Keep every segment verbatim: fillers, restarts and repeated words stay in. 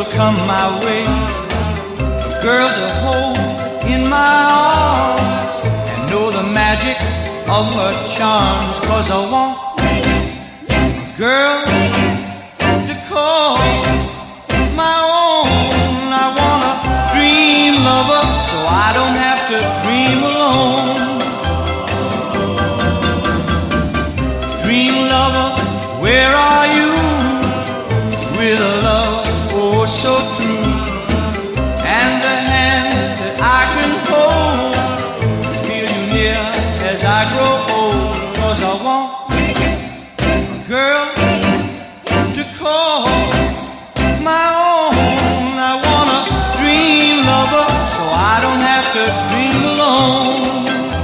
come my way, a girl to hold in my arms and know the magic of her charms. 'Cause I want a girl to call my own. I want a dream lover so I don't have to dream alone. Dream lover, where are you? With a love oh so true, and the hand that I can hold, feel you near as I grow old. 'Cause I want a girl to call my own. I want a dream lover so I don't have to dream alone.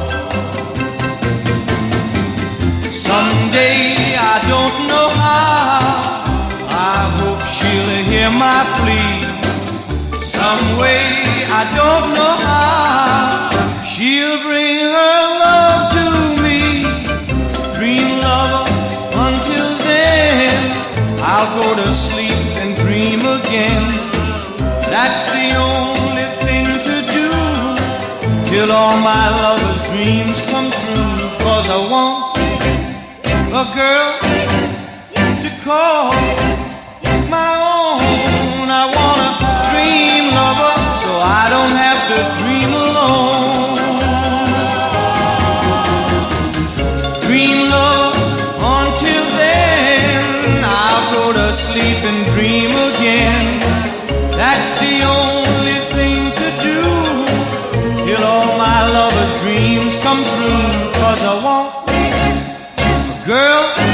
Someday, I don't know how, I hope she'll hear my plea. Some way, I don't know how, she'll bring her love to me. Dream lover, until then, I'll go to sleep and dream again. That's the only thing to do, till all my lover's dreams come true. 'Cause I want a girl to call my own. I want a dream lover so I don't have to dream alone. Dream lover, until then, I'll go to sleep and dream again. That's the only thing to do, till all my lover's dreams come true. 'Cause I want a girl